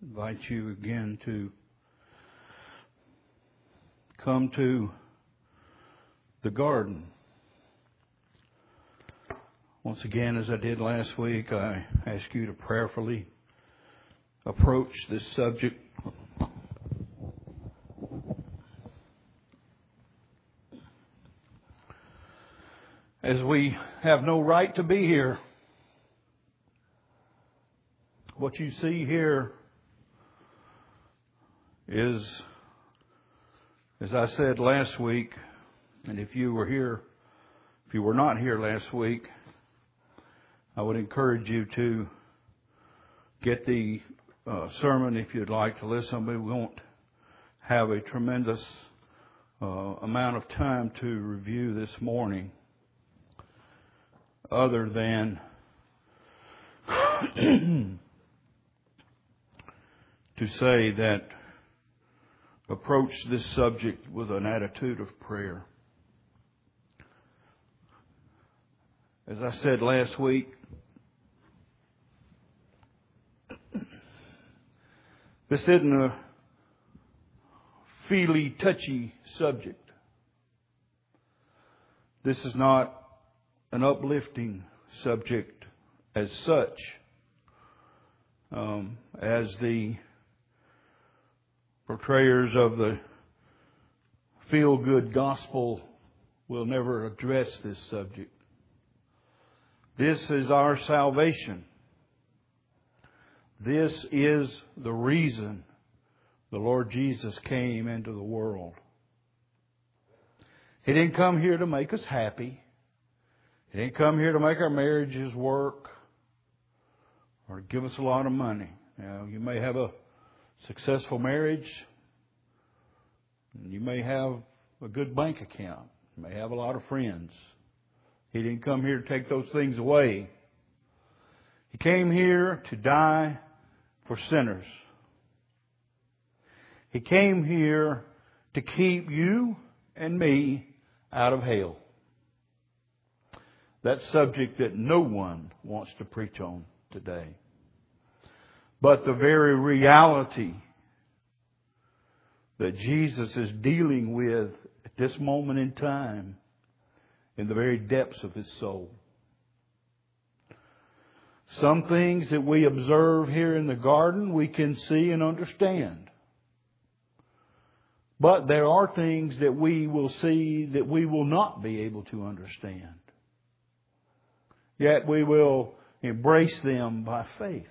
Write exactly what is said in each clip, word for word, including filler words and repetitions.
invite you again to come to the garden. Once again, as I did last week, I ask you to prayerfully approach this subject. As we have no right to be here. What you see here is, as I said last week, and if you were here, if you were not here last week, I would encourage you to get the uh, sermon if you'd like to listen. We won't have a tremendous uh, amount of time to review this morning, other than to say that approach this subject with an attitude of prayer. As I said last week, this isn't a feely, touchy subject. This is not an uplifting subject as such, um, as the portrayers of the feel-good gospel will never address this subject. This is our salvation. This is the reason the Lord Jesus came into the world. He didn't come here to make us happy. He didn't come here to make our marriages work or give us a lot of money. Now, you may have a successful marriage. You may have a good bank account. You may have a lot of friends. He didn't come here to take those things away. He came here to die for sinners. He came here to keep you and me out of hell. That subject that no one wants to preach on today. But the very reality that Jesus is dealing with at this moment in time in the very depths of His soul. Some things that we observe here in the garden we can see and understand. But there are things that we will see that we will not be able to understand. Yet we will embrace them by faith.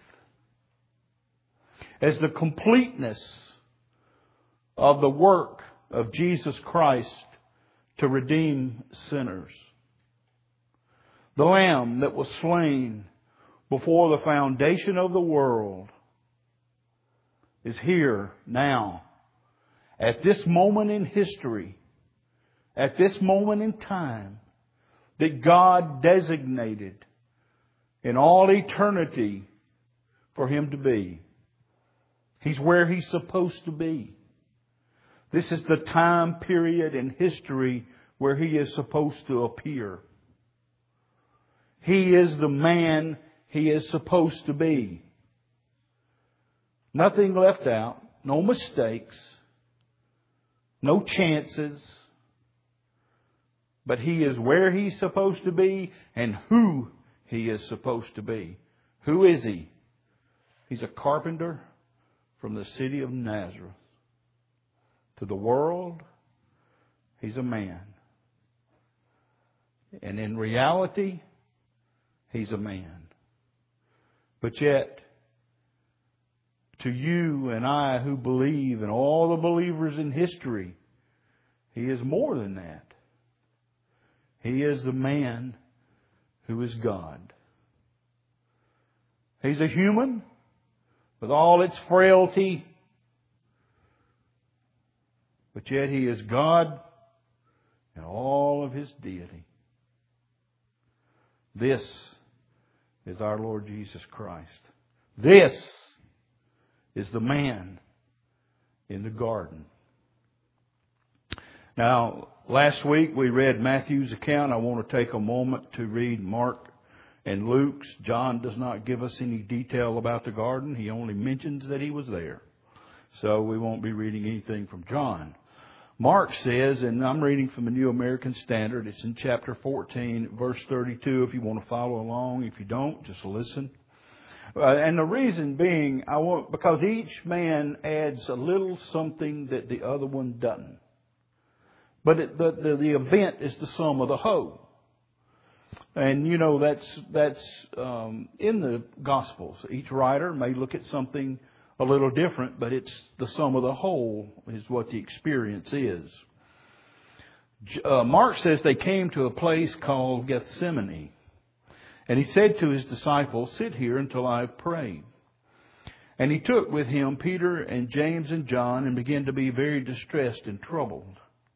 As the completeness of the work of Jesus Christ to redeem sinners. The Lamb that was slain before the foundation of the world is here now. At this moment in history, at this moment in time, that God designated in all eternity for Him to be. He's where He's supposed to be. This is the time period in history where He is supposed to appear. He is the man He is supposed to be. Nothing left out, no mistakes, no chances. But He is where He's supposed to be and who He is supposed to be. Who is He? He's a carpenter from the city of Nazareth. To the world, He's a man. And in reality, He's a man. But yet, to you and I who believe, and all the believers in history, He is more than that. He is the man who is God. He's a human with all its frailty. But yet He is God in all of His deity. This is our Lord Jesus Christ. This is the man in the garden. Now, last week we read Matthew's account. I want to take a moment to read Mark And Luke's, John does not give us any detail about the garden. He only mentions that he was there. So we won't be reading anything from John. Mark says, and I'm reading from the New American Standard, it's in chapter fourteen, verse thirty-two, if you want to follow along. If you don't, just listen. Uh, and the reason being, I want because each man adds a little something that the other one doesn't. But it, the, the, the event is the sum of the whole. And, you know, that's that's um, in the Gospels. Each writer may look at something a little different, but it's the sum of the whole is what the experience is. Uh, Mark says they came to a place called Gethsemane. And he said to his disciples, "Sit here until I have prayed." And he took with him Peter and James and John and began to be very distressed and troubled.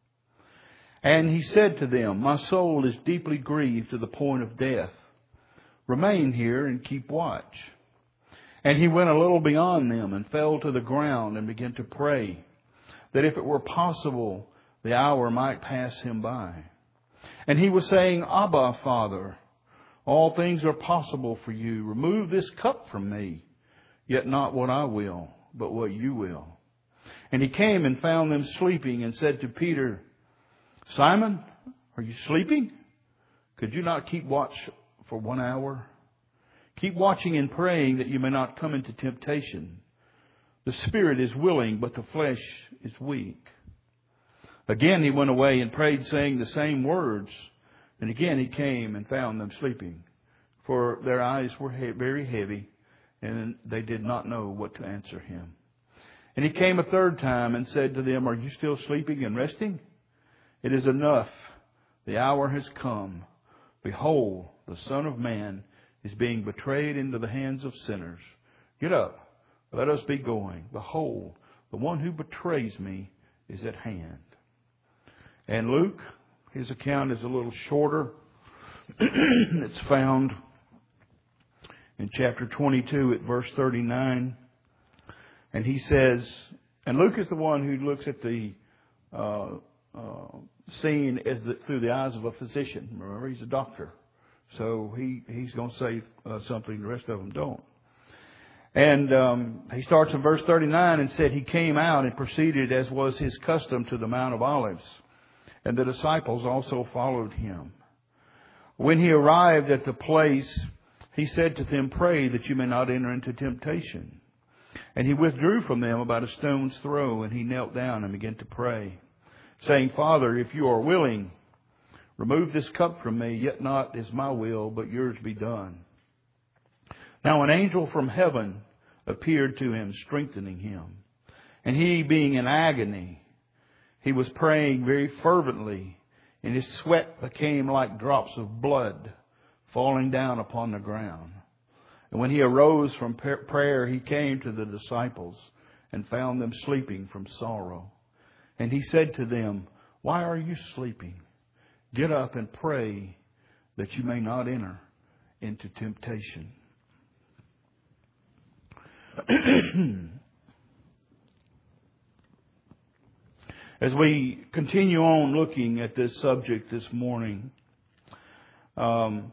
And he said to them, "My soul is deeply grieved to the point of death. Remain here and keep watch." And he went a little beyond them and fell to the ground and began to pray that if it were possible, the hour might pass him by. And he was saying, "Abba, Father, all things are possible for you. Remove this cup from me, yet not what I will, but what you will." And he came and found them sleeping and said to Peter, "Simon, are you sleeping? Could you not keep watch for one hour? Keep watching and praying that you may not come into temptation. The spirit is willing, but the flesh is weak." Again he went away and prayed, saying the same words. And again he came and found them sleeping, for their eyes were he- very heavy, and they did not know what to answer him. And he came a third time and said to them, "Are you still sleeping and resting? It is enough. The hour has come. Behold, the Son of Man is being betrayed into the hands of sinners. Get up, let us be going. Behold, the one who betrays me is at hand." And Luke, his account is a little shorter. It's found in chapter twenty-two at verse thirty-nine. And he says, and Luke is the one who looks at the uh, uh, scene as the, through the eyes of a physician. Remember, he's a doctor. So he, he's going to say uh, something the rest of them don't. And um, he starts in verse thirty-nine and said, "He came out and proceeded as was his custom to the Mount of Olives. And the disciples also followed him. When he arrived at the place, he said to them, 'Pray that you may not enter into temptation.' And he withdrew from them about a stone's throw, and he knelt down and began to pray, saying, 'Father, if you are willing, remove this cup from me, yet not as my will, but yours be done.' Now an angel from heaven appeared to him, strengthening him. And he, being in agony, he was praying very fervently, and his sweat became like drops of blood falling down upon the ground. And when he arose from prayer, he came to the disciples and found them sleeping from sorrow. And he said to them, 'Why are you sleeping? Get up and pray that you may not enter into temptation.'" As we continue on looking at this subject this morning, um,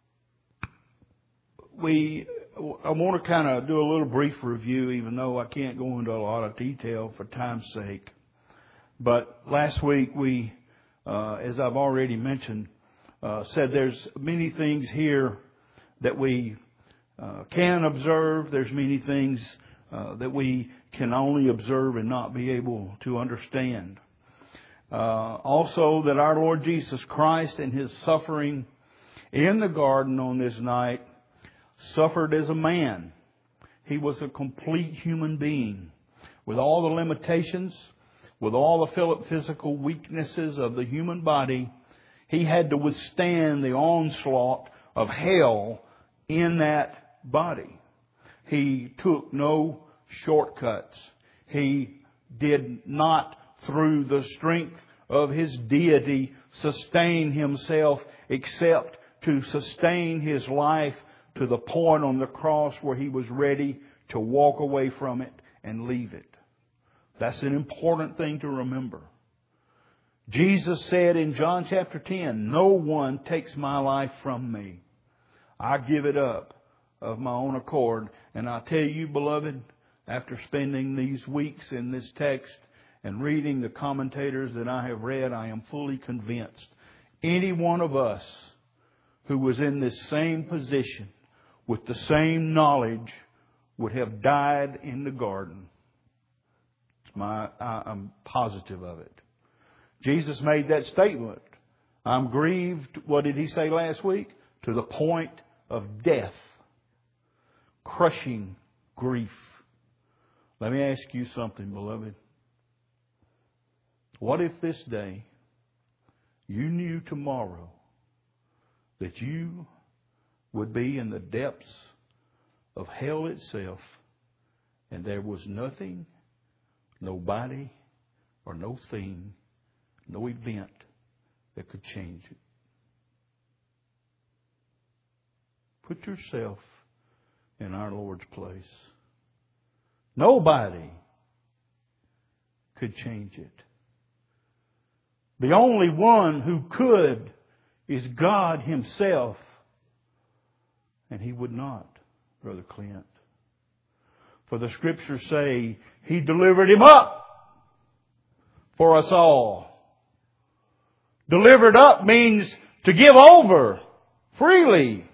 we I want to kind of do a little brief review, even though I can't go into a lot of detail for time's sake. But last week we, uh, as I've already mentioned, uh, said there's many things here that we uh, can observe. There's many things uh, that we can only observe and not be able to understand. Uh, also, that our Lord Jesus Christ in His suffering in the garden on this night suffered as a man. He was a complete human being with all the limitations, with all the physical weaknesses of the human body. He had to withstand the onslaught of hell in that body. He took no shortcuts. He did not, through the strength of His deity, sustain Himself, except to sustain His life to the point on the cross where He was ready to walk away from it and leave it. That's an important thing to remember. Jesus said in John chapter ten, "No one takes my life from me. I give it up of my own accord. And I tell you, beloved, after spending these weeks in this text and reading the commentators that I have read, I am fully convinced any one of us who was in this same position with the same knowledge would have died in the garden. It's my, I, I'm positive of it. Jesus made that statement. I'm grieved, what did He say last week? To the point of death. Crushing grief. Let me ask you something, beloved. What if this day you knew tomorrow that you would be in the depths of hell itself and there was nothing, nobody, or no thing, no event that could change it? Put yourself in our Lord's place. Nobody could change it. The only one who could is God Himself. And He would not, Brother Clint. For the Scriptures say He delivered Him up for us all. Delivered up means to give over freely.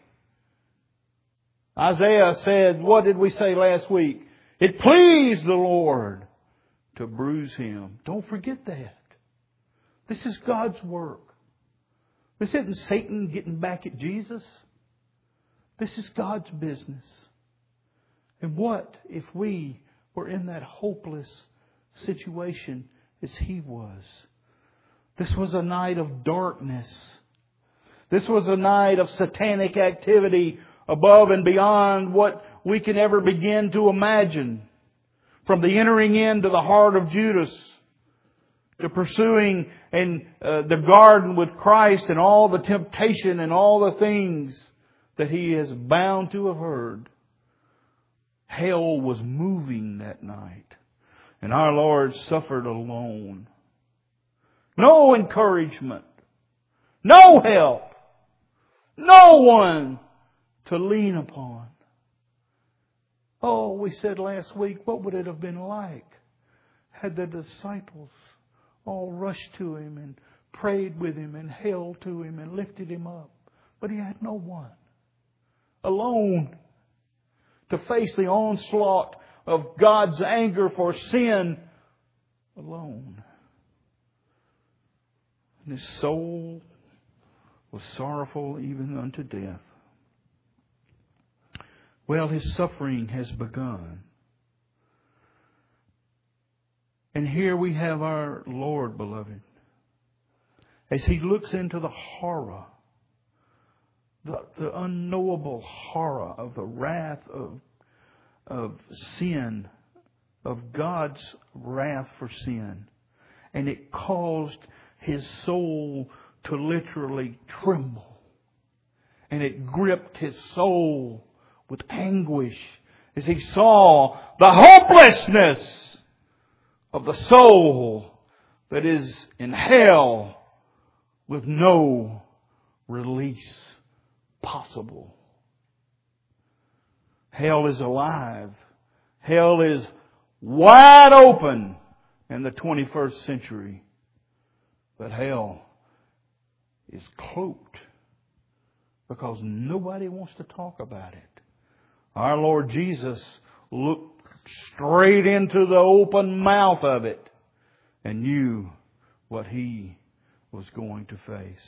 Isaiah said, what did we say last week? It pleased the Lord to bruise Him. Don't forget that. This is God's work. This isn't Satan getting back at Jesus. This is God's business. And what if we were in that hopeless situation as He was? This was a night of darkness. This was a night of satanic activity above and beyond what we can ever begin to imagine. From the entering into the heart of Judas, to pursuing in uh, the garden with Christ and all the temptation and all the things that he is bound to have heard. Hell was moving that night. And our Lord suffered alone. No encouragement. No help. No one to lean upon. Oh, we said last week, what would it have been like had the disciples all rushed to Him and prayed with Him and held to Him and lifted Him up? But He had no one. Alone to face the onslaught of God's anger for sin. Alone. And His soul was sorrowful even unto death. Well, His suffering has begun. And here we have our Lord, beloved, as He looks into the horror, the, the unknowable horror of the wrath of, of sin, of God's wrath for sin. And it caused His soul to literally tremble. And it gripped His soul with anguish as He saw the hopelessness of the soul that is in hell with no release possible. Hell is alive. Hell is wide open in the twenty-first century. But hell is cloaked because nobody wants to talk about it. Our Lord Jesus looked straight into the open mouth of it and knew what He was going to face.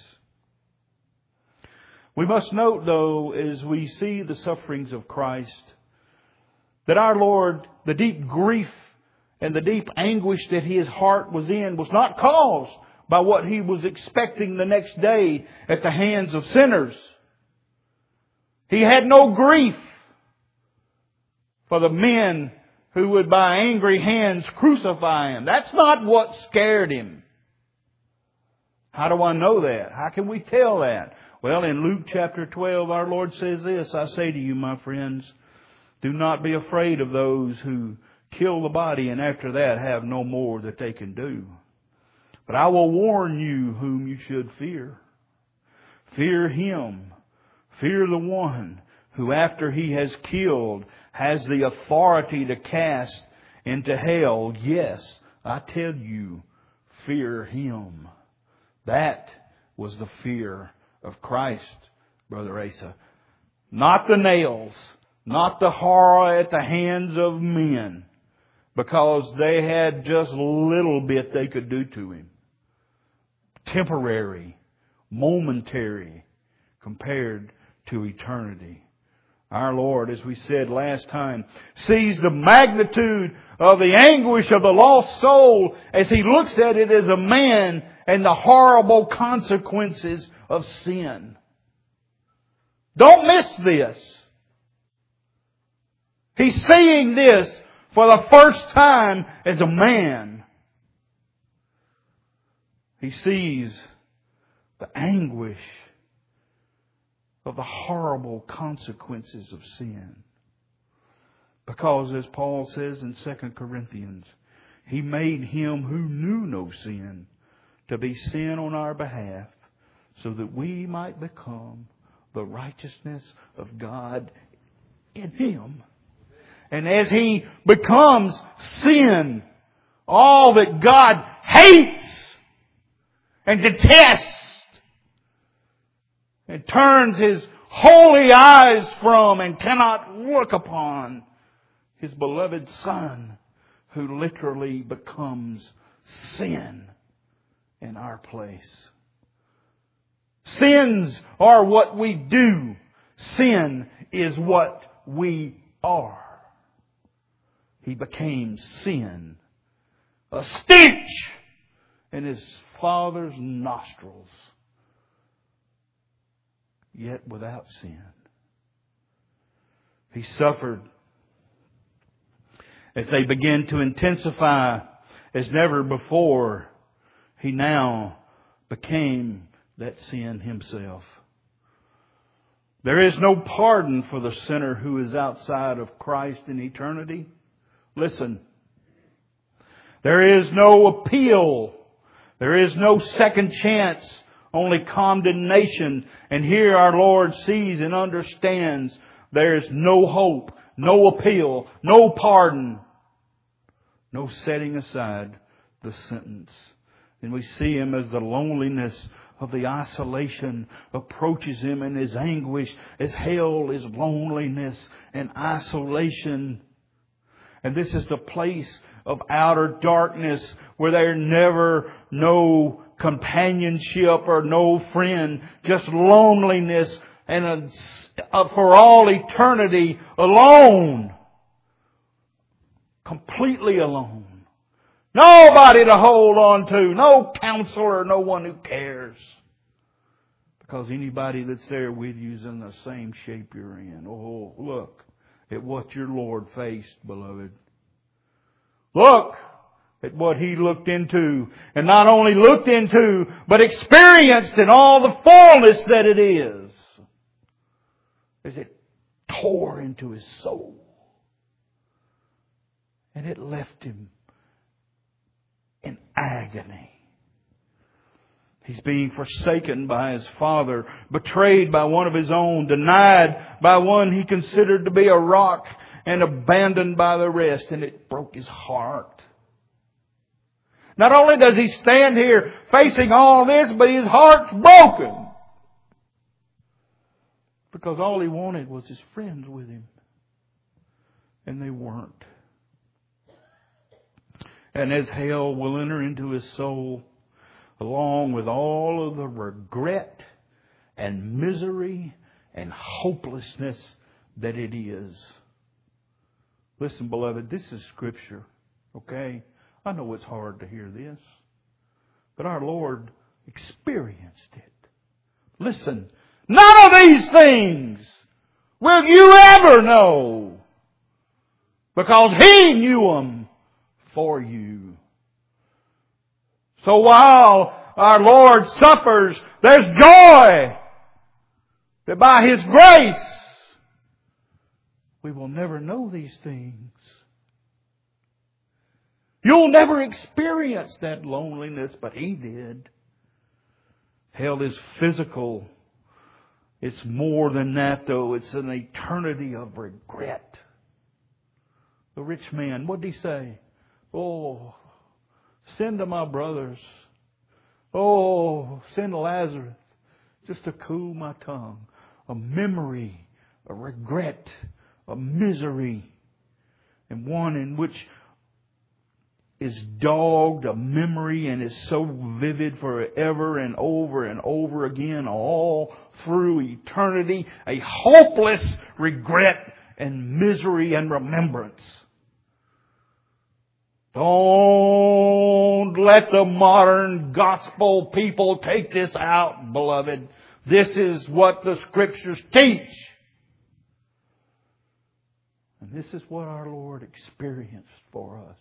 We must note, though, as we see the sufferings of Christ, that our Lord, the deep grief and the deep anguish that His heart was in was not caused by what He was expecting the next day at the hands of sinners. He had no grief for the men who would by angry hands crucify Him. That's not what scared Him. How do I know that? How can we tell that? Well, in Luke chapter twelve, our Lord says this, I say to you, my friends, do not be afraid of those who kill the body and after that have no more that they can do. But I will warn you whom you should fear. Fear Him Fear the one who after he has killed has the authority to cast into hell. Yes, I tell you, fear him. That was the fear of Christ, Brother Asa. Not the nails, not the horror at the hands of men, because they had just a little bit they could do to him. Temporary, momentary, compared to eternity. Our Lord, as we said last time, sees the magnitude of the anguish of the lost soul as He looks at it as a man and the horrible consequences of sin. Don't miss this. He's seeing this for the first time as a man. He sees the anguish of the horrible consequences of sin. Because, as Paul says in Second Corinthians, He made Him who knew no sin to be sin on our behalf, so that we might become the righteousness of God in Him. And as He becomes sin, all that God hates and detests, and turns His holy eyes from and cannot look upon, His beloved Son, who literally becomes sin in our place. Sins are what we do. Sin is what we are. He became sin, a stench in His Father's nostrils, yet without sin. He suffered as they began to intensify as never before. He now became that sin Himself. There is no pardon for the sinner who is outside of Christ in eternity. Listen. There is no appeal. There is no second chance. Only condemnation. And here our Lord sees and understands there is no hope, no appeal, no pardon, no setting aside the sentence. And we see Him as the loneliness of the isolation approaches Him in His anguish, as hell is loneliness and isolation. And this is the place of outer darkness where there never no companionship or no friend, just loneliness and a, a, for all eternity alone. Completely alone. Nobody to hold on to. No counselor, no one who cares. Because anybody that's there with you is in the same shape you're in. Oh, look at what your Lord faced, beloved. Look at what He looked into. And not only looked into, but experienced in all the fullness that it is. As it tore into His soul. And it left Him in agony. He's being forsaken by His Father, betrayed by one of His own, denied by one He considered to be a rock, and abandoned by the rest. And it broke His heart. Not only does He stand here facing all this, but His heart's broken. Because all He wanted was His friends with Him. And they weren't. And as hell will enter into His soul, along with all of the regret and misery and hopelessness that it is. Listen, beloved, this is Scripture, okay? I know it's hard to hear this, but our Lord experienced it. Listen, none of these things will you ever know, because He knew them for you. So while our Lord suffers, there's joy that by His grace we will never know these things. You'll never experience that loneliness, but He did. Hell is physical It's more than that, though. It's an eternity of regret. The rich man, what did he say? Oh, send to my brothers. Oh, send Lazarus just to cool my tongue. A memory, a regret, a misery, and one in which is dogged, a memory, and is so vivid forever and over and over again, all through eternity. A hopeless regret and misery and remembrance. Don't let the modern gospel people take this out, beloved. This is what the Scriptures teach. And this is what our Lord experienced for us.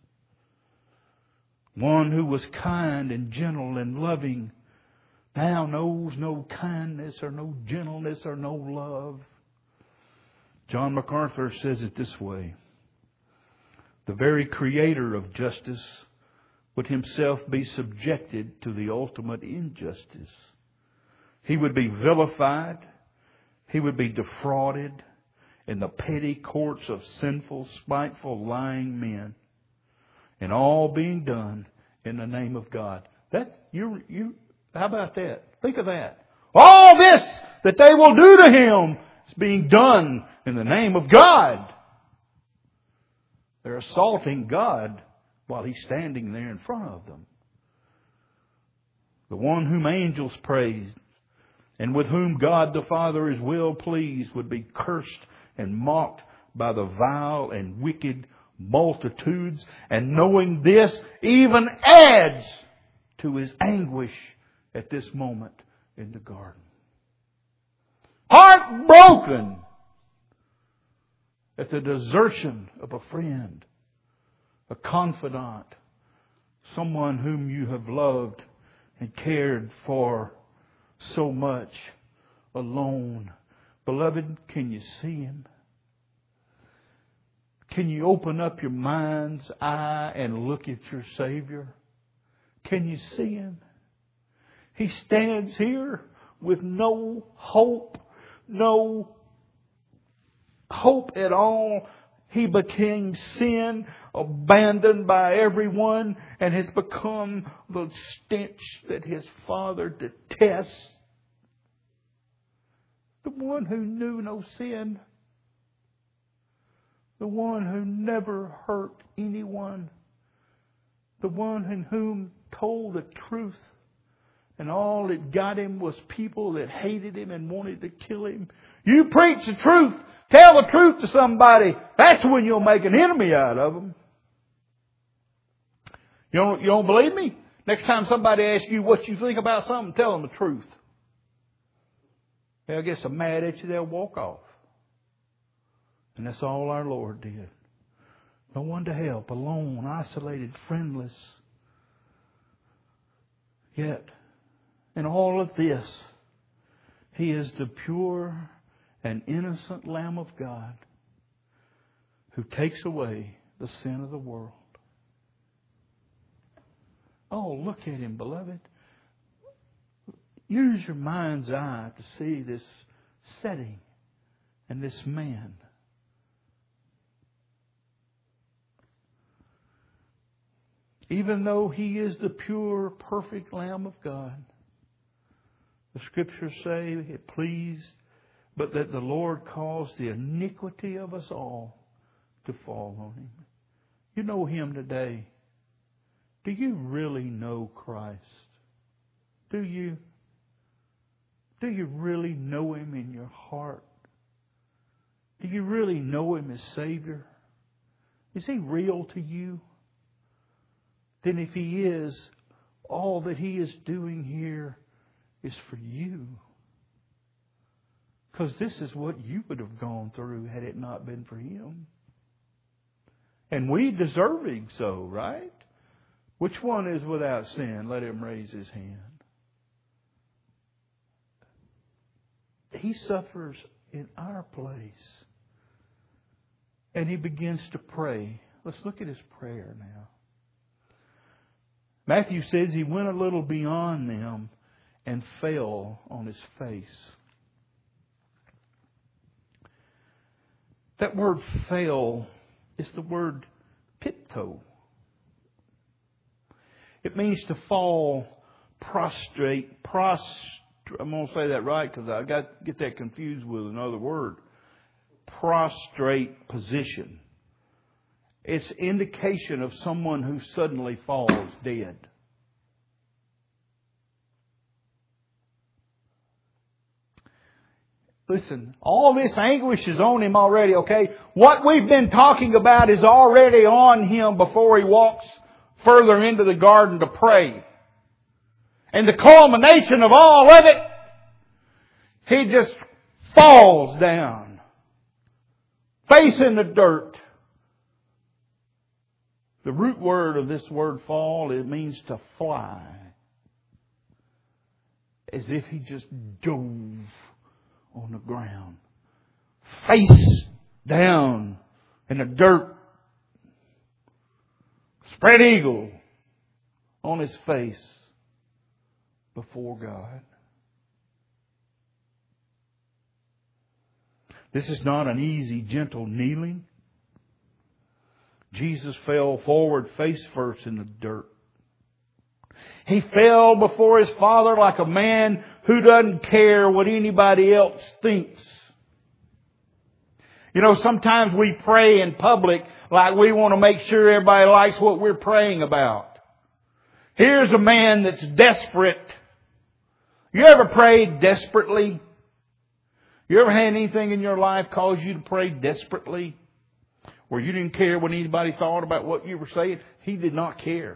One who was kind and gentle and loving now knows no kindness or no gentleness or no love. John MacArthur says it this way. The very Creator of justice would Himself be subjected to the ultimate injustice. He would be vilified. He would be defrauded in the petty courts of sinful, spiteful, lying men. And all being done in the name of God. That you you how about that? Think of that. All this that they will do to Him is being done in the name of God. They're assaulting God while He's standing there in front of them. The one whom angels praised and with whom God the Father is well pleased would be cursed and mocked by the vile and wicked multitudes, and knowing this even adds to His anguish at this moment in the garden. Heartbroken at the desertion of a friend, a confidant, someone whom you have loved and cared for so much, alone. Beloved, can you see Him? Can you open up your mind's eye and look at your Savior? Can you see Him? He stands here with no hope, no hope at all. He became sin, abandoned by everyone, and has become the stench that His Father detests. The one who knew no sin. The one who never hurt anyone. The one in whom told the truth. And all that got Him was people that hated Him and wanted to kill Him. You preach the truth. Tell the truth to somebody. That's when you'll make an enemy out of them. You don't, you don't believe me? Next time somebody asks you what you think about something, tell them the truth. They'll get so mad at you, they'll walk off. And that's all our Lord did. No one to help, alone, isolated, friendless. Yet, in all of this, He is the pure and innocent Lamb of God who takes away the sin of the world. Oh, look at Him, beloved. Use your mind's eye to see this setting and this man. Even though He is the pure, perfect Lamb of God, the Scriptures say it pleased, but that the Lord caused the iniquity of us all to fall on Him. You know Him today. Do you really know Christ? Do you? Do you really know Him in your heart? Do you really know Him as Savior? Is He real to you? Then if He is, all that He is doing here is for you. Because this is what you would have gone through had it not been for Him. And we deserving so, right? Which one is without sin? Let him raise his hand. He suffers in our place. And He begins to pray. Let's look at His prayer now. Matthew says He went a little beyond them and fell on His face. That word fell is the word pipto. It means to fall prostrate, prostrate. I'm going to say that right because I got to get that confused with another word. Prostrate position. It's indication of someone who suddenly falls dead. Listen, all this anguish is on him already, okay? What we've been talking about is already on him before he walks further into the garden to pray. And the culmination of all of it, he just falls down, face in the dirt. The root word of this word fall, it means to fly. As if he just dove on the ground, face down in the dirt, spread eagle on his face before God. This is not an easy, gentle kneeling. Jesus fell forward face first in the dirt. He fell before His Father like a man who doesn't care what anybody else thinks. You know, sometimes we pray in public like we want to make sure everybody likes what we're praying about. Here's a man that's desperate. You ever prayed desperately? You ever had anything in your life cause you to pray desperately? Where you didn't care what anybody thought about what you were saying? He did not care.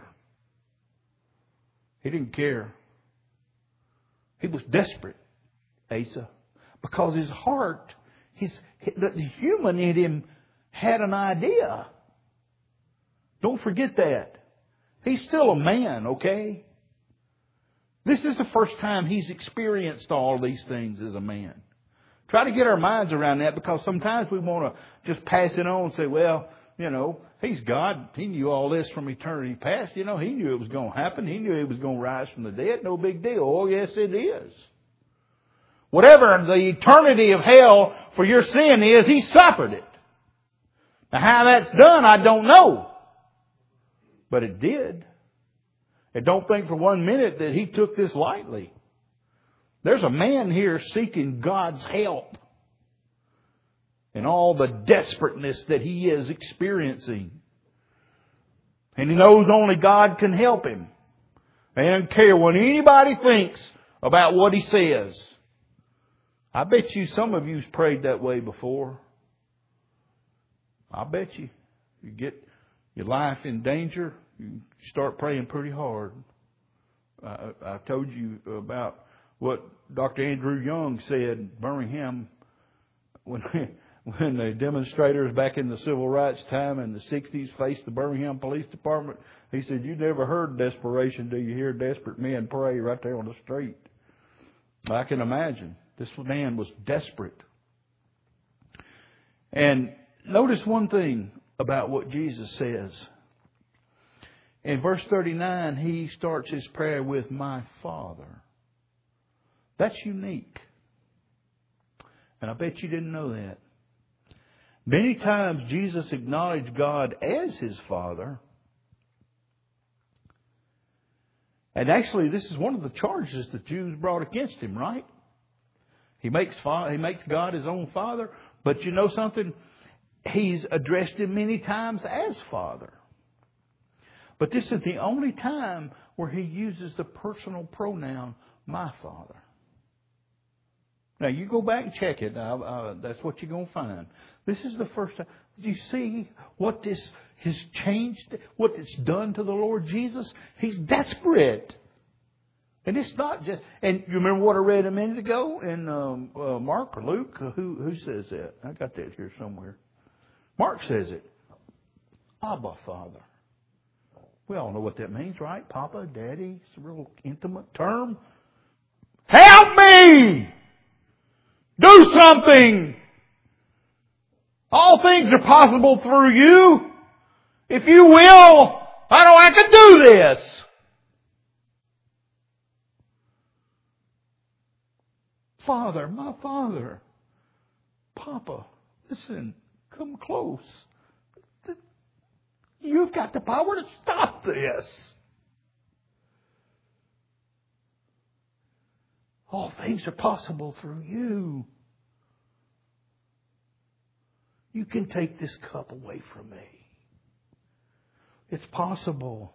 He didn't care. He was desperate, Asa, because his heart, his the human in him had an idea. Don't forget that. He's still a man, okay? This is the first time he's experienced all these things as a man. Try to get our minds around that, because sometimes we want to just pass it on and say, well, you know, He's God. He knew all this from eternity past. You know, He knew it was going to happen. He knew He was going to rise from the dead. No big deal. Oh, yes, it is. Whatever the eternity of hell for your sin is, He suffered it. Now, how that's done, I don't know. But it did. And don't think for one minute that He took this lightly. There's a man here seeking God's help in all the desperateness that he is experiencing. And he knows only God can help him. He doesn't care what anybody thinks about what he says. I bet you some of you's prayed that way before. I bet you. You get your life in danger, you start praying pretty hard. I, I told you about what Doctor Andrew Young said in Birmingham when when the demonstrators back in the civil rights time in the sixties faced the Birmingham Police Department. He said, you never heard desperation, do you hear desperate men pray right there on the street? I can imagine. This man was desperate. And notice one thing about what Jesus says. In verse thirty-nine, He starts His prayer with, my Father. That's unique. And I bet you didn't know that. Many times Jesus acknowledged God as His Father. And actually, this is one of the charges the Jews brought against Him, right? He makes he makes God His own Father. But you know something? He's addressed Him many times as Father. But this is the only time where He uses the personal pronoun, my Father. Now, you go back and check it. Uh, uh, that's what you're going to find. This is the first time. Do you see what this has changed? What it's done to the Lord Jesus? He's desperate. And it's not just... And you remember what I read a minute ago in um, uh, Mark or Luke? Who, who says that? I got that here somewhere. Mark says it. Abba, Father. We all know what that means, right? Papa, Daddy. It's a real intimate term. Help me! Do something! All things are possible through you. If you will, I know I can do this. Father, my Father. Papa, listen, come close. You've got the power to stop this. All things are possible through you. You can take this cup away from me. It's possible.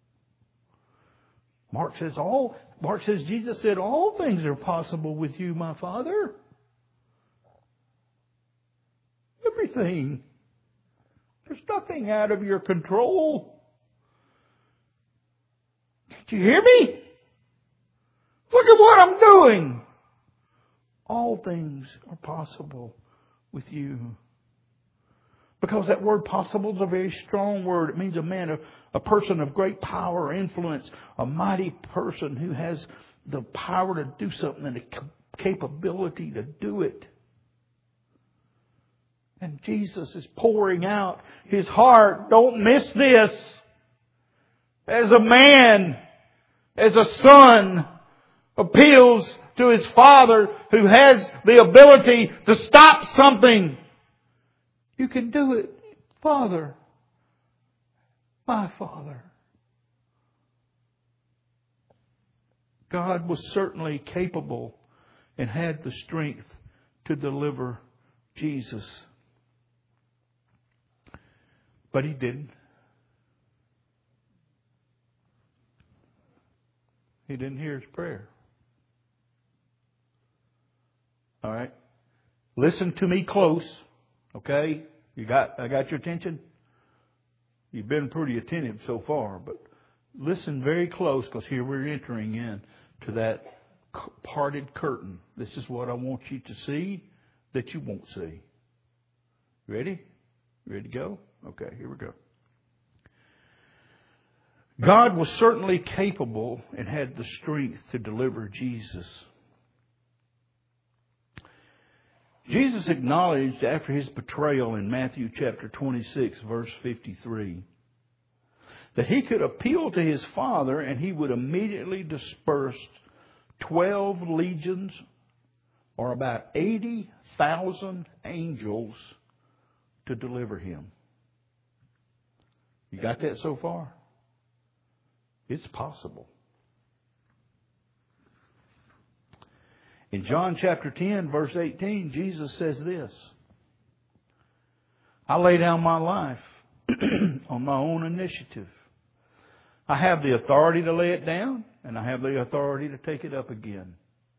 Mark says all Mark says Jesus said all things are possible with you, my Father. Everything. There's nothing out of your control. Did you hear me? Look at what I'm doing. All things are possible with you. Because that word possible is a very strong word. It means a man, a, a person of great power or influence, a mighty person who has the power to do something and the capability to do it. And Jesus is pouring out His heart. Don't miss this. As a man, as a son, appeals to his Father who has the ability to stop something. You can do it, Father, my Father. God was certainly capable and had the strength to deliver Jesus. But He didn't. He didn't hear his prayer. All right. Listen to me close. Okay? You got I got your attention? You've been pretty attentive so far, but listen very close, because here we're entering in to that parted curtain. This is what I want you to see that you won't see. Ready? Ready to go? Okay, here we go. God was certainly capable and had the strength to deliver Jesus. Jesus acknowledged after His betrayal in Matthew chapter twenty-six, verse fifty-three, that He could appeal to His Father and He would immediately disperse twelve legions, or about eighty thousand angels, to deliver Him. You got that so far? It's possible. In John chapter ten, verse eighteen, Jesus says this: I lay down my life on my own initiative. I have the authority to lay it down, and I have the authority to take it up again.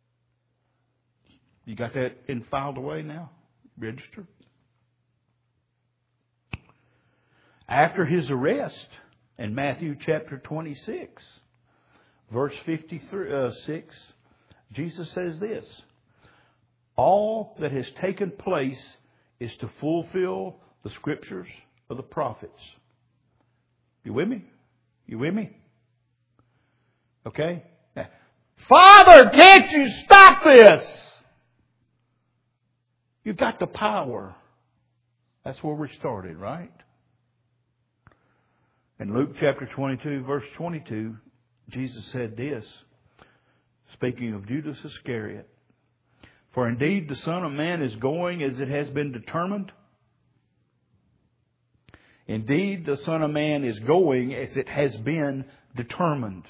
You got that in filed away now? Registered? After His arrest in Matthew chapter twenty-six, verse fifty-three, uh, six, Jesus says this: all that has taken place is to fulfill the Scriptures of the prophets. You with me? You with me? Okay? Now, Father, can't you stop this? You've got the power. That's where we started, right? In Luke chapter twenty-two, verse twenty-two, Jesus said this, speaking of Judas Iscariot: for indeed the Son of Man is going as it has been determined. Indeed, the Son of Man is going as it has been determined.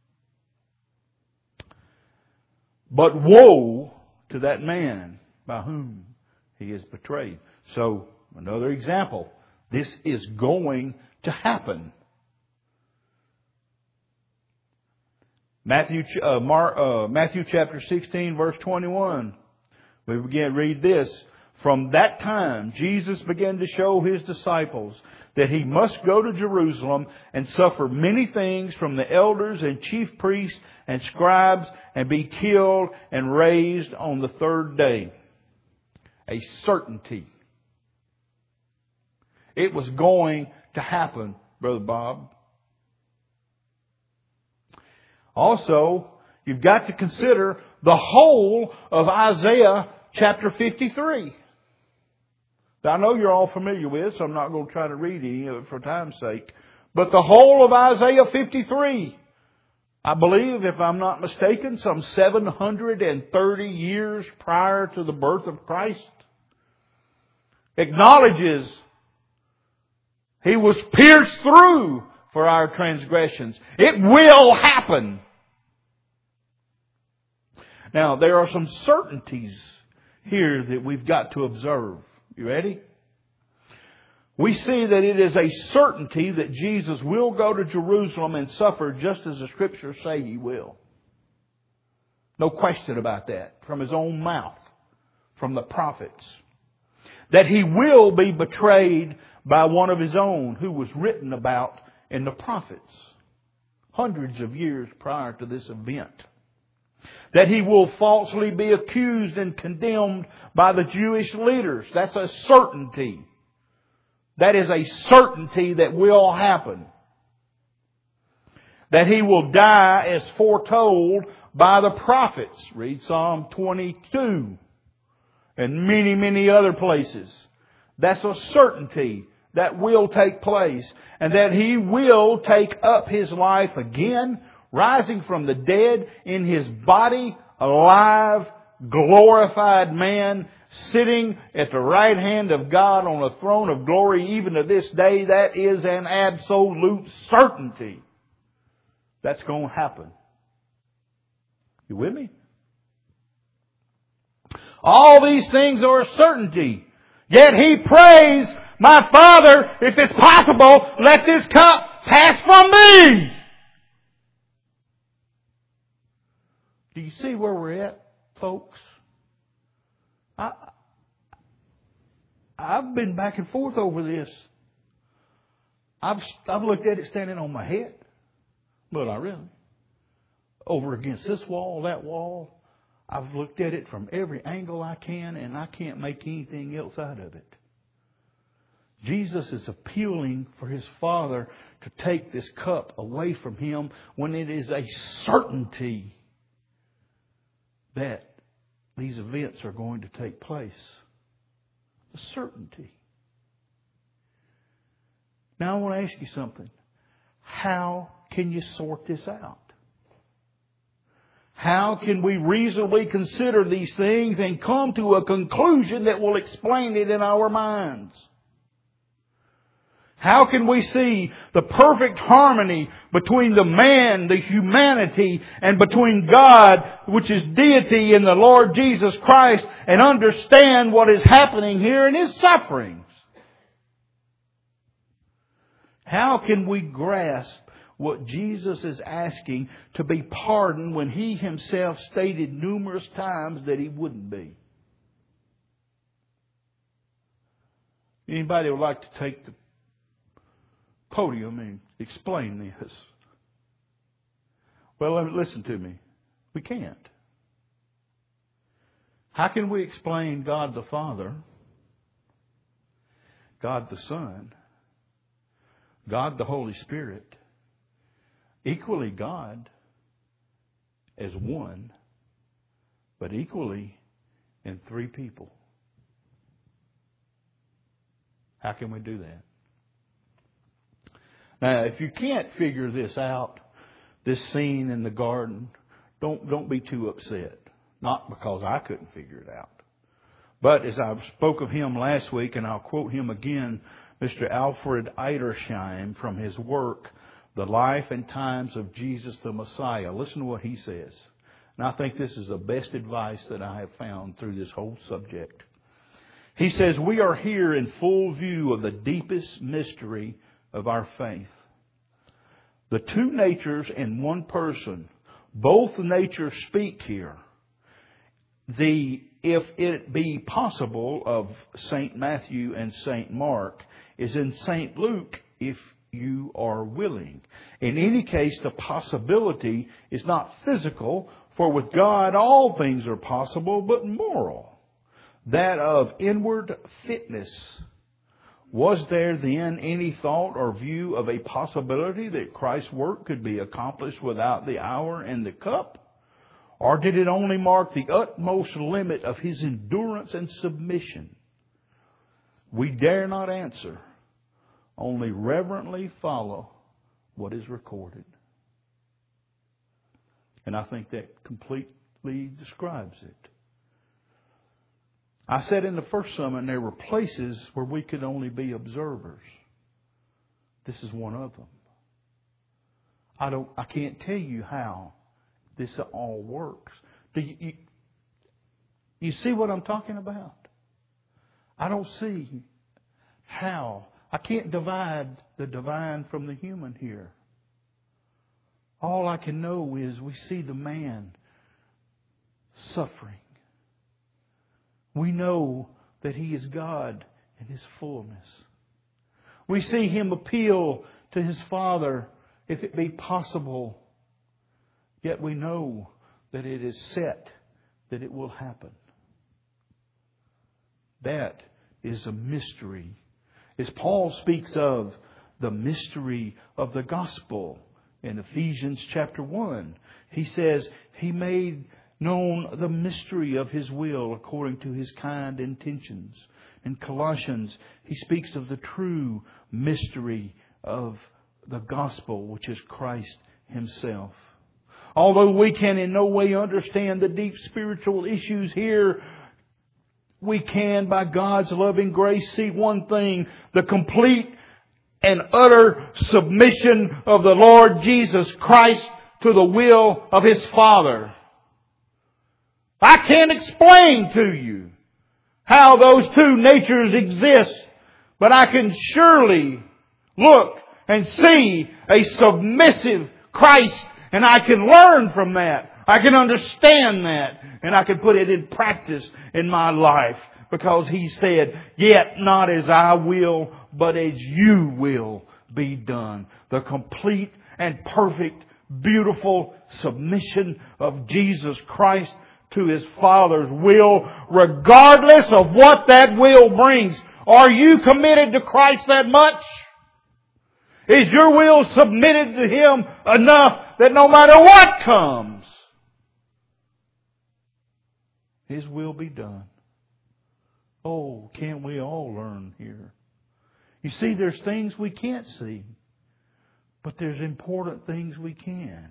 But woe to that man by whom He is betrayed. So, another example. This is going to happen. Matthew, uh, Mar, uh, Matthew chapter sixteen, verse twenty-one. We begin to read this. From that time, Jesus began to show His disciples that He must go to Jerusalem and suffer many things from the elders and chief priests and scribes and be killed and raised on the third day. A certainty. It was going to happen, Brother Bob. Also, you've got to consider the whole of Isaiah chapter fifty-three. Now, I know you're all familiar with, so I'm not going to try to read any of it for time's sake. But the whole of Isaiah fifty-three, I believe, if I'm not mistaken, some seven hundred thirty years prior to the birth of Christ, acknowledges He was pierced through for our transgressions. It will happen. Now, there are some certainties here that we've got to observe. You ready? We see that it is a certainty that Jesus will go to Jerusalem and suffer just as the Scriptures say He will. No question about that. From His own mouth, from the prophets. That He will be betrayed by one of His own who was written about in the prophets hundreds of years prior to this event. That He will falsely be accused and condemned by the Jewish leaders. That's a certainty. That is a certainty that will happen. That He will die as foretold by the prophets. Read Psalm twenty-two and many, many other places. That's a certainty that will take place. And that He will take up His life again, rising from the dead in His body, alive, glorified man, sitting at the right hand of God on a throne of glory even to this day. That is an absolute certainty. That's going to happen. You with me? All these things are a certainty. Yet He prays, "My Father, if it's possible, let this cup pass from me." Do you see where we're at, folks? I, I've been back and forth over this. I've, I've looked at it standing on my head. But I really. Over against this wall, that wall. I've looked at it from every angle I can, and I can't make anything else out of it. Jesus is appealing for His Father to take this cup away from Him when it is a certainty that these events are going to take place. A certainty. Now I want to ask you something. How can you sort this out? How can we reasonably consider these things and come to a conclusion that will explain it in our minds? How can we see the perfect harmony between the man, the humanity, and between God, which is deity, and the Lord Jesus Christ, and understand what is happening here in His sufferings? How can we grasp what Jesus is asking to be pardoned when He Himself stated numerous times that He wouldn't be? Anybody would like to take the podium and explain this? Well, listen to me. We can't. How can we explain God the Father, God the Son, God the Holy Spirit, equally God as one, but equally in three people? How can we do that? Now, if you can't figure this out, this scene in the garden, don't, don't be too upset. Not because I couldn't figure it out. But as I spoke of him last week, and I'll quote him again, Mister Alfred Edersheim, from his work, The Life and Times of Jesus the Messiah. Listen to what he says. And I think this is the best advice that I have found through this whole subject. He says, "We are here in full view of the deepest mystery of our faith. The two natures in one person, both natures speak here. The, if it be possible, of Saint Matthew and Saint Mark is in Saint Luke, if you are willing. In any case, the possibility is not physical, for with God all things are possible, but moral, that of inward fitness. Was there then any thought or view of a possibility that Christ's work could be accomplished without the hour and the cup? Or did it only mark the utmost limit of His endurance and submission? We dare not answer, only reverently follow what is recorded." And I think that completely describes it. I said in the first sermon there were places where we could only be observers. This is one of them. I don't. I can't tell you how this all works. Do you, you, you see what I'm talking about? I don't see how. I can't divide the divine from the human here. All I can know is we see the man suffering. We know that He is God in His fullness. We see Him appeal to His Father, if it be possible. Yet we know that it is set that it will happen. That is a mystery. As Paul speaks of the mystery of the gospel in Ephesians chapter one, he says He made known the mystery of His will according to His kind intentions. In Colossians, he speaks of the true mystery of the gospel, which is Christ Himself. Although we can in no way understand the deep spiritual issues here, we can, by God's loving grace, see one thing: the complete and utter submission of the Lord Jesus Christ to the will of His Father. I can't explain to you how those two natures exist, but I can surely look and see a submissive Christ, and I can learn from that. I can understand that, and I can put it in practice in my life, because He said, "Yet not as I will, but as you will be done." The complete and perfect, beautiful submission of Jesus Christ to His Father's will, regardless of what that will brings. Are you committed to Christ that much? Is your will submitted to Him enough that no matter what comes, His will be done? Oh, can't we all learn here? You see, there's things we can't see, but there's important things we can.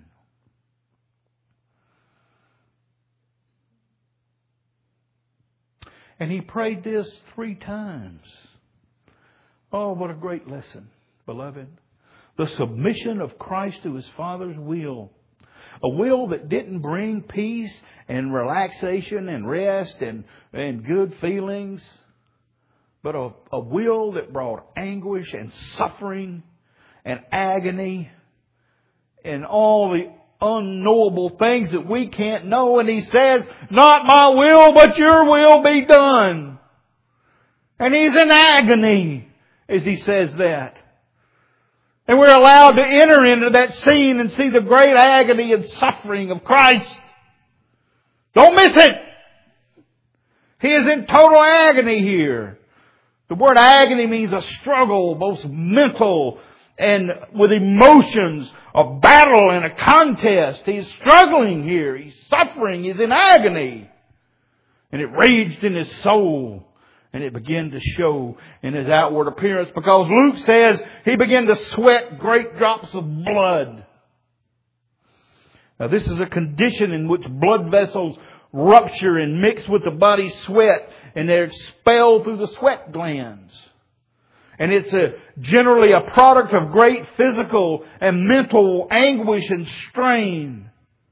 And he prayed this three times. Oh, what a great lesson, beloved. The submission of Christ to His Father's will. A will that didn't bring peace and relaxation and rest and, and good feelings, but a, a will that brought anguish and suffering and agony and all the unknowable things that we can't know. And He says, "Not my will, but your will be done." And He's in agony as He says that. And we're allowed to enter into that scene and see the great agony and suffering of Christ. Don't miss it. He is in total agony here. The word agony means a struggle, both mental and with emotions, a battle and a contest. He's struggling here. He's suffering. He's in agony. And it raged in his soul. And it began to show in his outward appearance, because Luke says he began to sweat great drops of blood. Now, this is a condition in which blood vessels rupture and mix with the body's sweat, and they're expelled through the sweat glands. And it's a, generally a product of great physical and mental anguish and strain.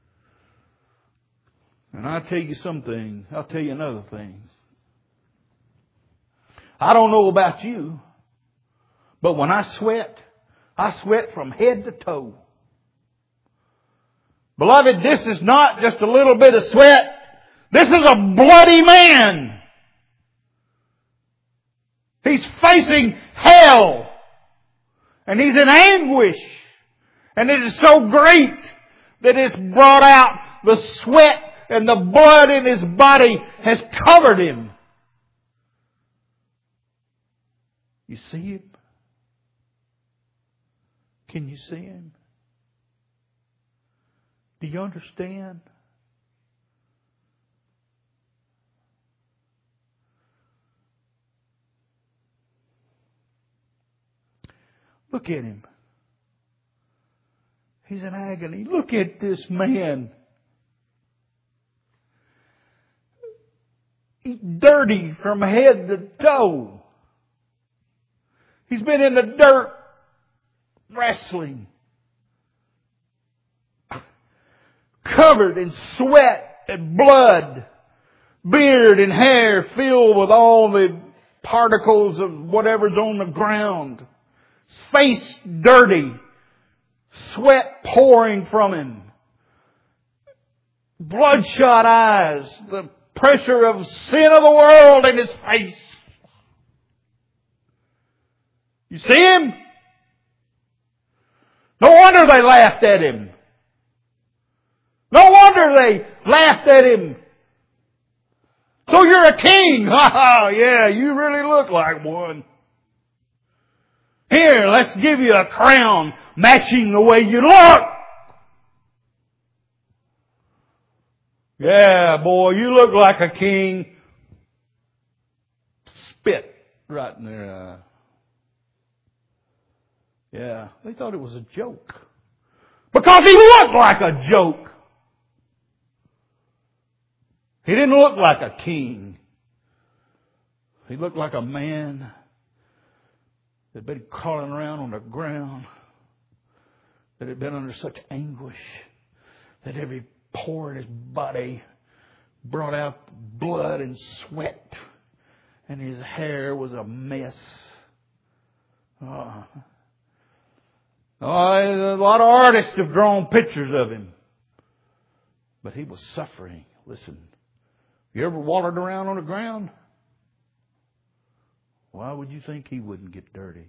And I'll tell you some things. I'll tell you another thing. I don't know about you, but when I sweat, I sweat from head to toe. Beloved, this is not just a little bit of sweat. This is a bloody man. He's facing hell. And he's in anguish. And it is so great that it's brought out. The sweat and the blood in his body has covered him. You see him? Can you see him? Do you understand? Look at him. He's in agony. Look at this man. He, dirty from head to toe. He's been in the dirt wrestling. Covered in sweat and blood. Beard and hair filled with all the particles of whatever's on the ground. Face dirty. Sweat pouring from him. Bloodshot eyes. The pressure of sin of the world in his face. You see him? No wonder they laughed at him. No wonder they laughed at him. So you're a king. Ha ha, yeah, you really look like one. Here, let's give you a crown matching the way you look. Yeah, boy, you look like a king. Spit right in their eye. Yeah, they thought it was a joke. Because he looked like a joke. He didn't look like a king. He looked like a man that had been crawling around on the ground, that had been under such anguish that every pore in his body brought out blood and sweat, and his hair was a mess. Oh. Oh, a lot of artists have drawn pictures of him. But he was suffering. Listen, you ever wallowed around on the ground? Why would you think he wouldn't get dirty?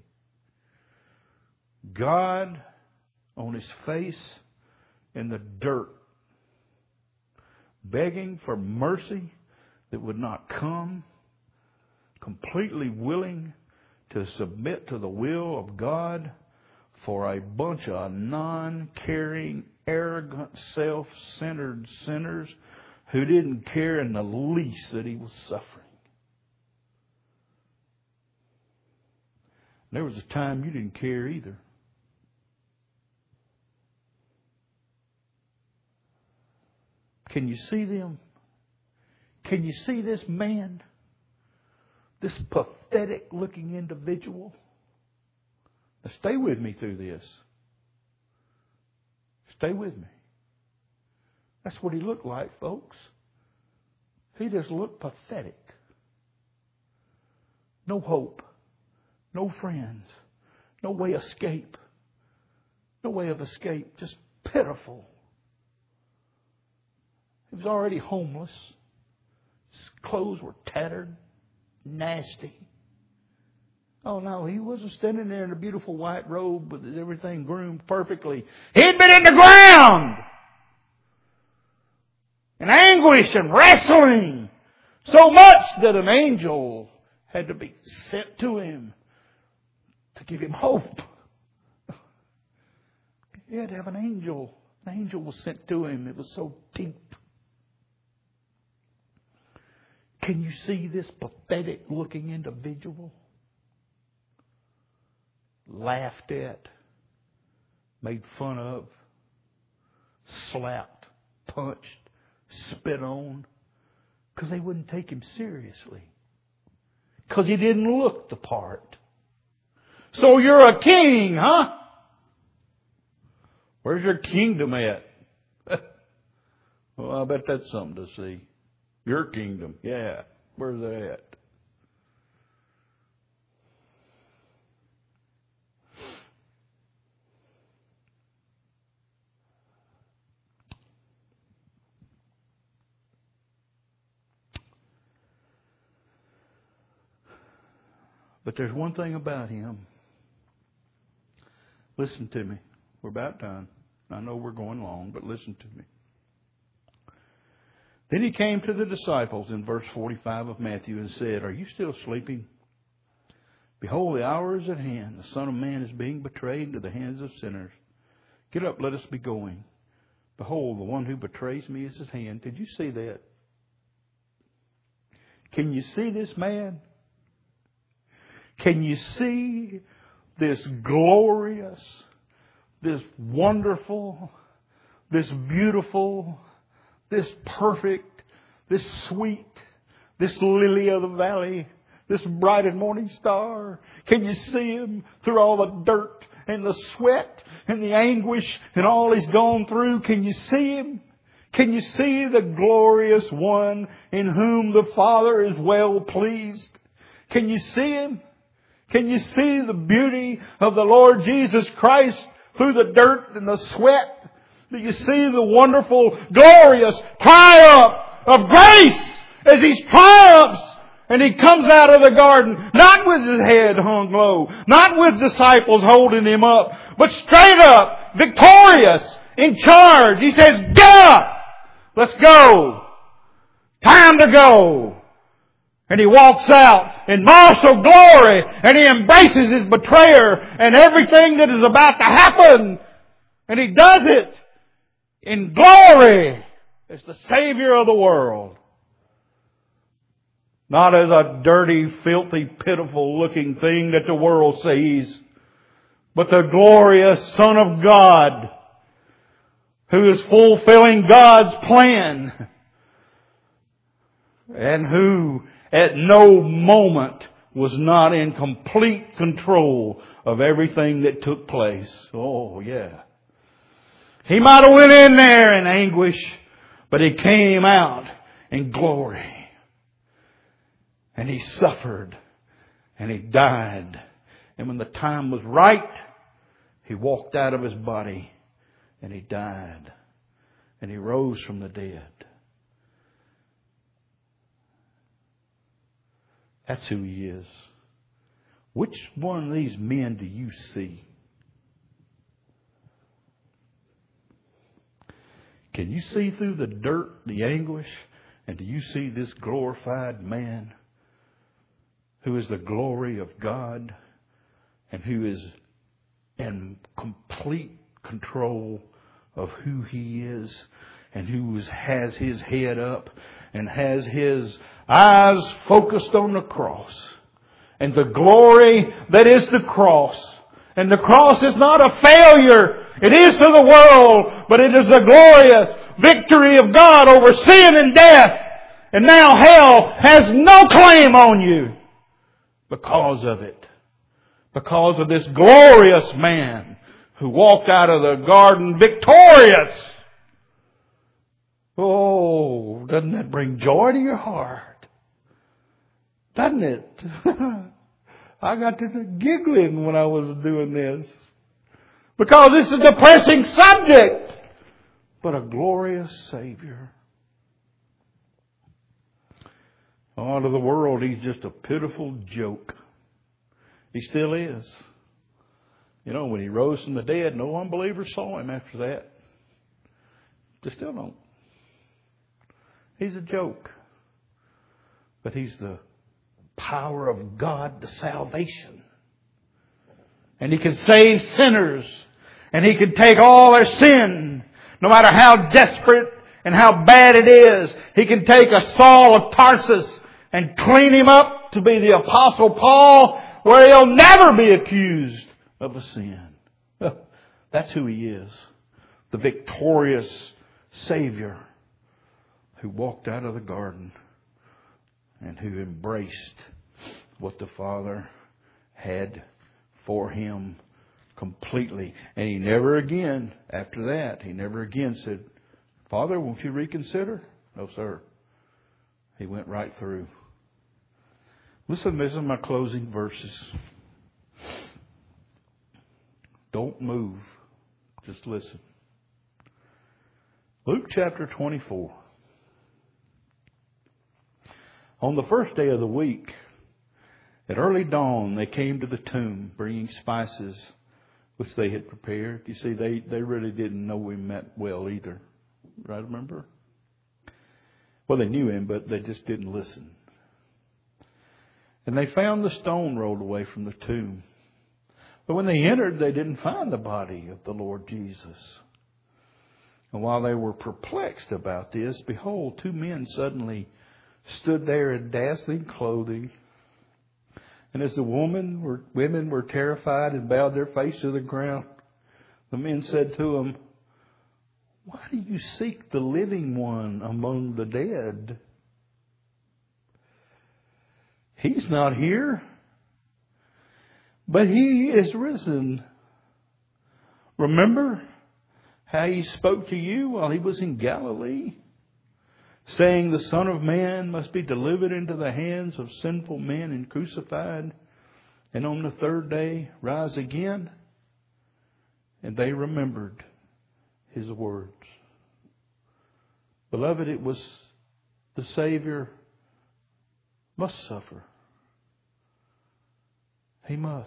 God on his face in the dirt, begging for mercy that would not come, completely willing to submit to the will of God for a bunch of non-caring, arrogant, self-centered sinners who didn't care in the least that he was suffering. There was a time you didn't care either. Can you see them? Can you see this man? This pathetic looking individual? Now stay with me through this. Stay with me. That's what he looked like, folks. He just looked pathetic. No hope. No friends. No way of escape. No way of escape. Just pitiful. He was already homeless. His clothes were tattered. Nasty. Oh no, he wasn't standing there in a beautiful white robe with everything groomed perfectly. He'd been in the ground! In anguish and wrestling. So much that an angel had to be sent to him to give him hope. He had to have an angel. An angel was sent to him. It was so deep. Can you see this pathetic looking individual? Laughed at, made fun of, slapped, punched, spit on, because they wouldn't take him seriously. Because he didn't look the part. So you're a king, huh? Where's your kingdom at? Well, I bet that's something to see. Your kingdom, yeah. Where's that at? But there's one thing about him. Listen to me. We're about done. I know we're going long, but listen to me. Then he came to the disciples in verse forty-five of Matthew and said, "Are you still sleeping? Behold, the hour is at hand. The Son of Man is being betrayed into the hands of sinners. Get up, let us be going. Behold, the one who betrays me is his hand." Did you see that? Can you see this man? Can you see this glorious, this wonderful, this beautiful, this perfect, this sweet, this lily of the valley, this bright and morning star? Can you see Him through all the dirt and the sweat and the anguish and all He's gone through? Can you see Him? Can you see the glorious one in whom the Father is well pleased? Can you see Him? Can you see the beauty of the Lord Jesus Christ through the dirt and the sweat? Do you see the wonderful, glorious triumph of grace as He triumphs and He comes out of the garden, not with His head hung low, not with disciples holding Him up, but straight up, victorious, in charge. He says, "Get up! Let's go! Time to go!" And He walks out in martial glory and He embraces His betrayer and everything that is about to happen. And He does it in glory as the Savior of the world. Not as a dirty, filthy, pitiful looking thing that the world sees, but the glorious Son of God who is fulfilling God's plan and who at no moment was not in complete control of everything that took place. Oh, yeah. He might have went in there in anguish, but He came out in glory. And He suffered. And He died. And when the time was right, He walked out of His body. And He died. And He rose from the dead. That's who He is. Which one of these men do you see? Can you see through the dirt, the anguish? And do you see this glorified man who is the glory of God and who is in complete control of who He is and who has His head up and has His eyes focused on the cross and the glory that is the cross? And the cross is not a failure. It is to the world, but it is a glorious victory of God over sin and death. And now hell has no claim on you because of it. Because of this glorious man who walked out of the garden victorious. Oh, doesn't that bring joy to your heart? Doesn't it? I got to giggling when I was doing this. Because this is a depressing subject. But a glorious Savior. Oh, to the world, He's just a pitiful joke. He still is. You know, when He rose from the dead, no unbelievers saw Him after that. They still don't. He's a joke. But He's the power of God to salvation. And He can save sinners. And He can take all their sin, no matter how desperate and how bad it is. He can take a Saul of Tarsus and clean him up to be the Apostle Paul, where he'll never be accused of a sin. That's who He is. The victorious Savior who walked out of the garden and who embraced what the Father had for Him completely. And He never again, after that, He never again said, "Father, won't you reconsider?" No, sir. He went right through. Listen, these are my closing verses. Don't move. Just listen. Luke chapter twenty-four. On the first day of the week, at early dawn, they came to the tomb, bringing spices which they had prepared. You see, they, they really didn't know Him that well either. Right, remember? Well, they knew Him, but they just didn't listen. And they found the stone rolled away from the tomb. But when they entered, they didn't find the body of the Lord Jesus. And while they were perplexed about this, behold, two men suddenly stood there in dazzling clothing. And as the woman were, women were terrified and bowed their face to the ground, the men said to them, "Why do you seek the living one among the dead? He's not here, but He is risen. Remember how He spoke to you while He was in Galilee, saying the Son of Man must be delivered into the hands of sinful men and crucified, and on the third day rise again? And they remembered His words. Beloved, it was the Savior must suffer. He must.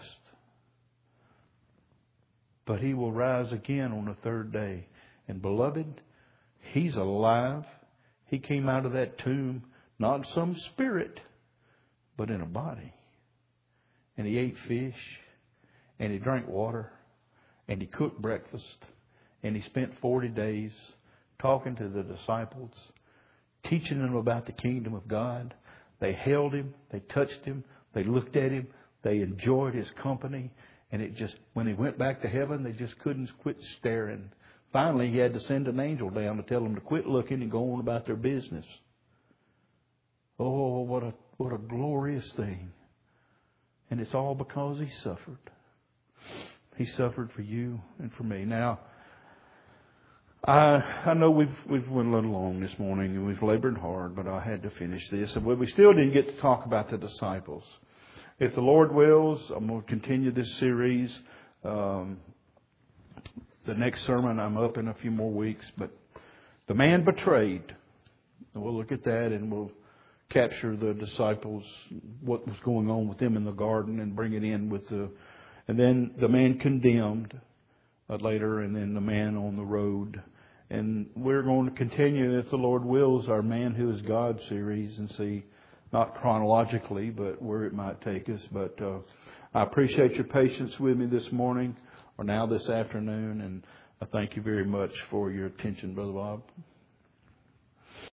But He will rise again on the third day. And beloved, He's alive. He came out of that tomb, not some spirit, but in a body. And He ate fish, and He drank water, and He cooked breakfast, and He spent forty days talking to the disciples, teaching them about the kingdom of God. They held Him, they touched Him, they looked at Him, they enjoyed His company, and it just, when He went back to heaven, they just couldn't quit staring. Finally, He had to send an angel down to tell them to quit looking and go on about their business. Oh, what a what a glorious thing. And it's all because He suffered. He suffered for you and for me. Now, I I know we've we've went a little long this morning and we've labored hard, but I had to finish this. And we still didn't get to talk about the disciples. If the Lord wills, I'm going to continue this series. Um, the next sermon, I'm up in a few more weeks. But the man betrayed. And we'll look at that and we'll capture the disciples, what was going on with them in the garden, and bring it in with the, and then the man condemned uh, later, and then the man on the road. And we're going to continue, if the Lord wills, our Man Who Is God series, and see, not chronologically, but where it might take us. But uh, I appreciate your patience with me this morning, or now this afternoon, and I thank you very much for your attention, Brother Bob.